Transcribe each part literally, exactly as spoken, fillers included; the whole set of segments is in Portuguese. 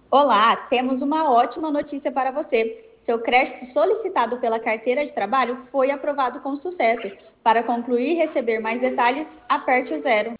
Olá, temos uma ótima notícia para você. Seu crédito solicitado pela carteira de trabalho foi aprovado com sucesso. Para concluir e receber mais detalhes, aperte o zero.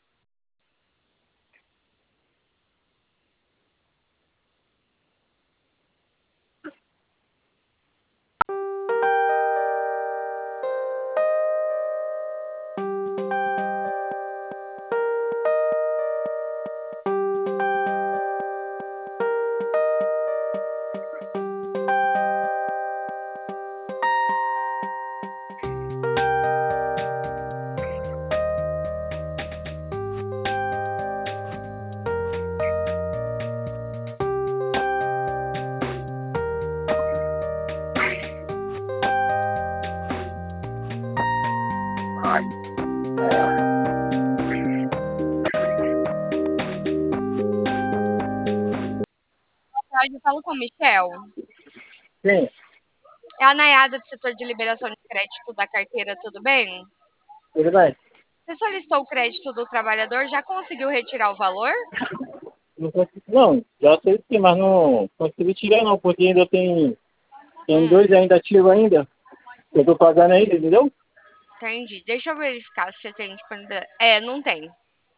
Eu falo com o Michel. Sim, É a Nayada do setor de liberação de crédito da carteira, tudo bem? tudo bem. Você solicitou o crédito do trabalhador, já conseguiu retirar o valor? Não, consegui, não, já sei sim, mas não consegui tirar não, porque ainda tem, tem Hum, dois ainda ativos ainda. Eu tô pagando ainda, entendeu? entendi. Deixa eu verificar se você tem disponibilidade. É, não tem.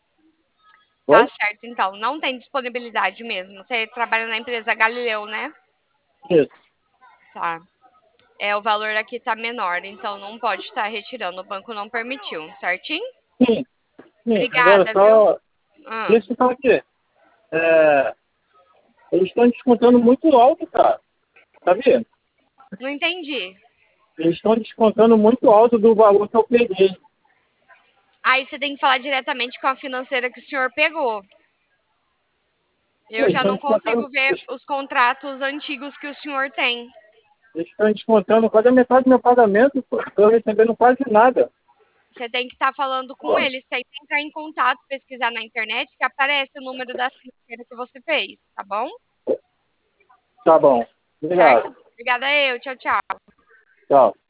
Tá Oi? certo, então. Não tem disponibilidade mesmo. Você trabalha na empresa Galileu, né? Isso. Tá. É, o valor aqui tá menor, então não pode estar retirando. O banco não permitiu, certinho? Sim, sim. Agora Obrigada, viu? só. Ah, Deixa eu falar aqui. É, eles estão descontando muito alto, cara. Sabia? não entendi. Eles estão descontando muito alto do valor que eu peguei. Aí você tem que falar diretamente com a financeira que o senhor pegou. Pô, Eu eles já estão não descontando. consigo ver Eles os contratos antigos que o senhor tem. eles estão descontando quase a metade do meu pagamento, pô. Estou recebendo quase nada. Você tem que estar falando com Pô, eles, tem que entrar em contato, pesquisar na internet, que aparece o número da financeira que você fez, tá bom? tá bom. Certo? Obrigado. Obrigada eu, tchau, tchau. Tchau.